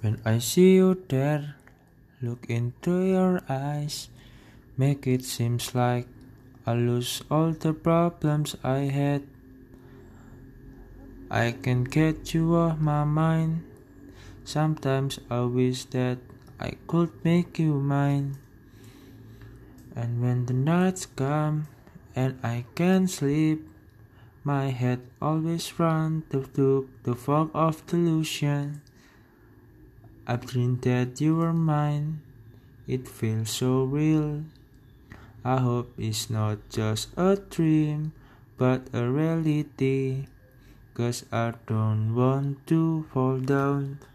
When I see you there, look into your eyes, make it seems like I lose all the problems I had. I can't get you off my mind. Sometimes I wish that I could make you mine. And when the nights come and I can't sleep, my head always runs through the fog of delusion. I dreamed that you were mine. It feels so real. I hope it's not just a dream, but a reality. 'Cause I don't want to fall down.